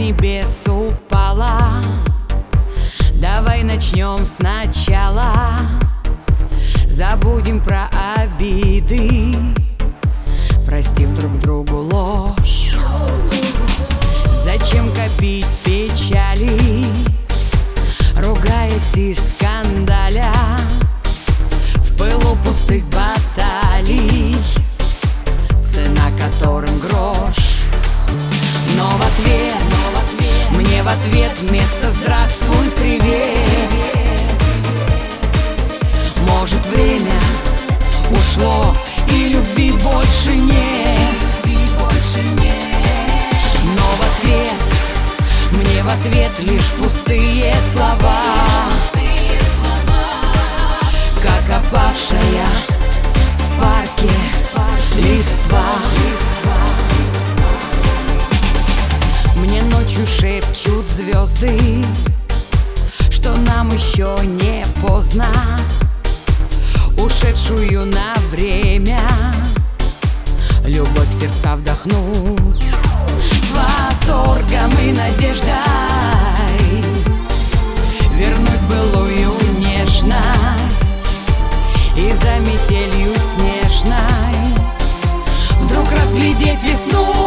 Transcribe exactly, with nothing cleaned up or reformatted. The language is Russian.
небес упала. Давай начнем сначала. Забудем про обиды, простив друг другу ложь. Зачем копить печали, ругаясь и скандаля в пылу пустых баталий, цена которым грош. Но в ответ, но в ответ мне в ответ вместо «здравствуй, привет». Может, время ушло и любви больше нет, но в ответ мне в ответ лишь пустые слова, как опавшая в парке листва. Мне ночью шепчут звезды, что нам еще не поздно ушедшую на время любовь в сердца вдохнуть. С восторгом и надеждой вернуть былую нежность и за метелью снежной вдруг разглядеть весну.